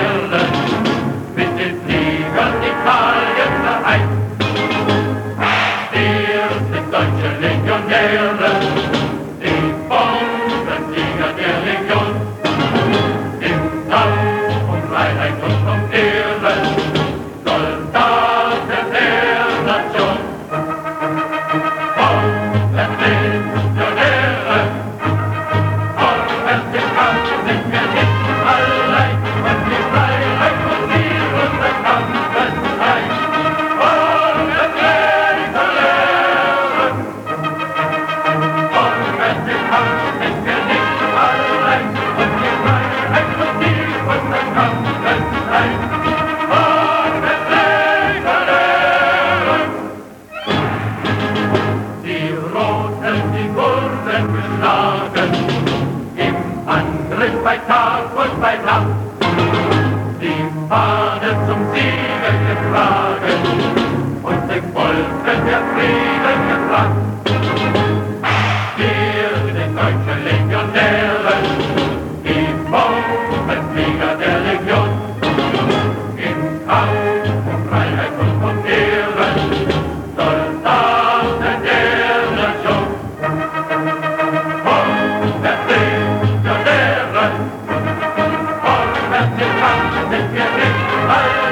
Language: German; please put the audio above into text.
Erde, mit den Fliegern Italien vereint. Wir sind deutsche Legionäre, die Bombenflieger der Legion. Im Kampf um Freiheit und um Ehre, Soldaten der Nation. Bombenlegionäre, vorwärts im Kampf sind wir nicht allein, und die Freiheit muss ihre Kampfes sein. Bombenlegionäre, vorwärts im Kampf sind wir nicht allein, und die Freiheit muss ihre Kampfes sein. Bombenlegionäre, die Roten, die wurden geschlagen, im Angriff bei Tag und bei Nacht, die Fahne zum Siege getragen und dem Volke der Frieden gebracht. Wir sind deutsche Legionäre, die Bombenflieger der Legion, im Kampf um Freiheit und um Ehre, Soldaten der Nation. Bombenlegionäre, vorwärts im Kampf sind wir nicht allein.